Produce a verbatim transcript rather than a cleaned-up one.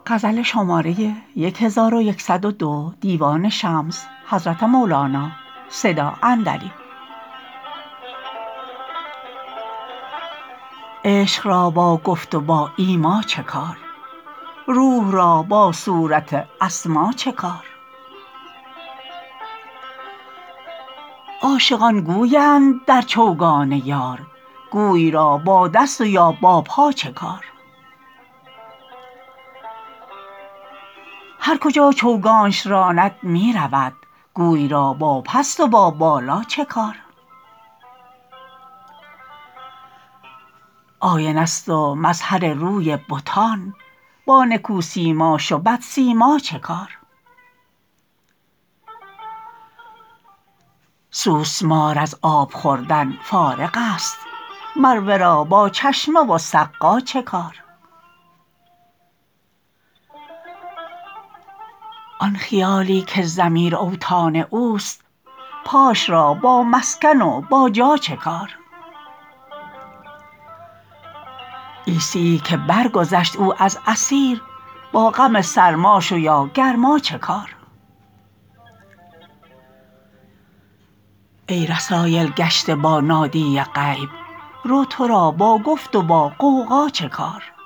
عشق را با گفت و با ایما چه کار روح را با صورت اسما چه کار عاشقان گویند در چوگان یار گوی را با دست و یا با پا چه کار هر کجا چوگانش راند می رود گوی را با پست و با بالا چه کار آینه ست و مظهر روی بتان با نکوسیماش و بدسیما چه کار سوسمار از آب خوردن فارغ است مر ورا با چشمه و سقا چه کار آن خیالی که ضمیر اوطان اوست پاش را با مسکن و با جا چه کار عیسیی که برگذشت او از اثیر با غم سرماش و یا گرما چه کار ای رسایل گشته با نادی غیب رو تو را با گفت و با غوغا چه کار